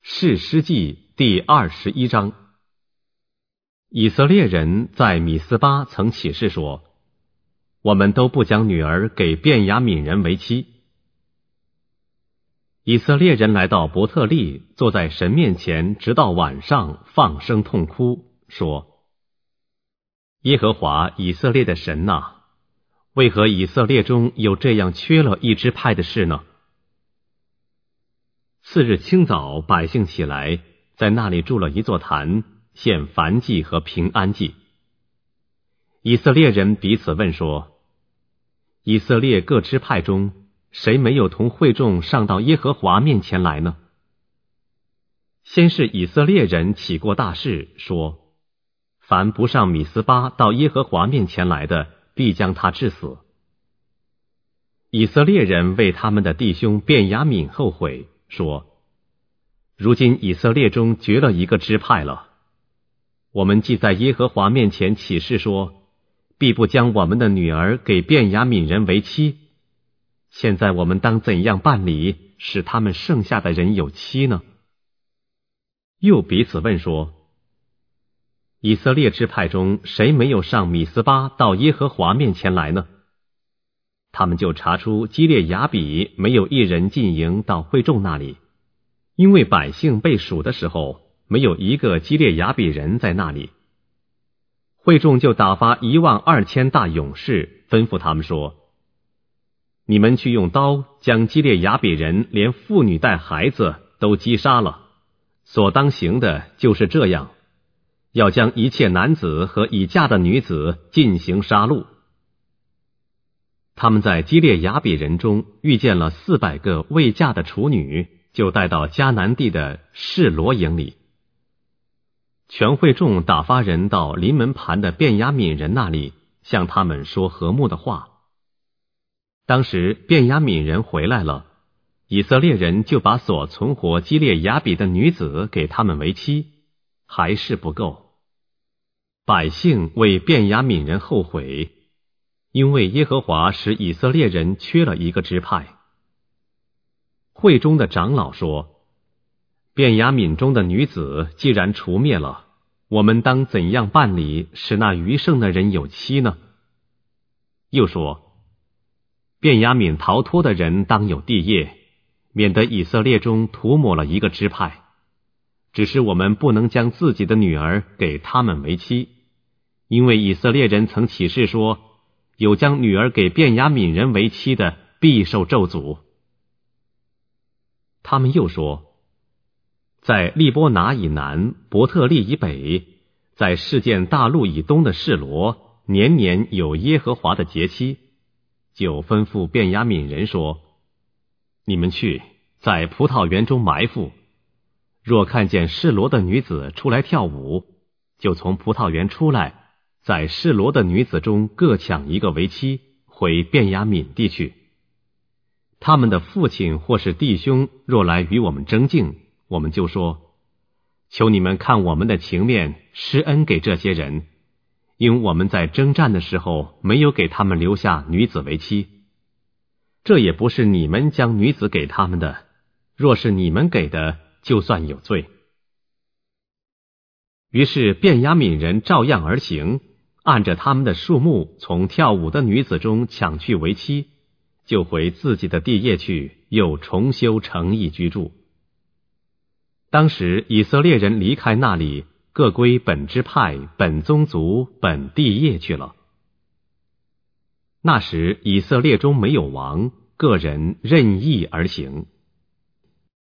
士师记第21章。以色列人在米斯巴曾起誓说，我们都不将女儿给便雅悯人为妻。以色列人来到伯特利，坐在神面前，直到晚上，放声痛哭，说：耶和华以色列的神哪，为何以色列中有这样缺了一支派的事呢？次日清早，百姓起来，在那里筑了一座坛，献燔祭和平安祭。以色列人彼此问说：以色列各支派中，谁没有同会众上到耶和华面前来呢？先是以色列人起过大誓，说：凡不上米斯巴到耶和华面前来的，必将他治死。以色列人为他们的弟兄便雅悯后悔，说：如今以色列中绝了一个支派了。我们既在耶和华面前起誓说，必不将我们的女儿给便雅悯人为妻，现在我们当怎样办理，使他们剩下的人有妻呢？又彼此问说：以色列支派中谁没有上米斯巴到耶和华面前来呢？他们就查出基列雅比没有一人进营到会众那里，因为百姓被数的时候，没有一个基列雅比人在那里。会众就打发12000大勇士，吩咐他们说：你们去用刀将基列雅比人连妇女带孩子都击杀了，所当行的就是这样，要将一切男子和已嫁的女子进行杀戮。他们在基列雅比人中遇见了400个未嫁的处女，就带到迦南地的示罗营里。全会众打发人到临门盘的便雅悯人那里，向他们说和睦的话。当时便雅悯人回来了，以色列人就把所存活基列雅比的女子给他们为妻，还是不够。百姓为便雅悯人后悔，因为耶和华使以色列人缺了一个支派。会中的长老说：便雅悯中的女子既然除灭了，我们当怎样办理，使那余剩的人有妻呢？又说：便雅悯逃脱的人当有地业，免得以色列中涂抹了一个支派。只是我们不能将自己的女儿给他们为妻，因为以色列人曾起誓说，有将女儿给便雅悯人为妻的，必受咒诅。他们又说：在利波拿以南，伯特利以北，在事件大陆以东的示罗，年年有耶和华的节期，就吩咐便雅悯人说：你们去，在葡萄园中埋伏，若看见示罗的女子出来跳舞，就从葡萄园出来，在示罗的女子中各抢一个为妻，回便雅悯地去。他们的父亲或是弟兄若来与我们争竞，我们就说：求你们看我们的情面，施恩给这些人，因我们在征战的时候没有给他们留下女子为妻。这也不是你们将女子给他们的，若是你们给的，就算有罪。于是便雅悯人照样而行，按着他们的数目，从跳舞的女子中抢去为妻，就回自己的地业去，又重修城邑居住。当时以色列人离开那里，各归本支派、本宗族、本地业去了。那时以色列中没有王，个人任意而行。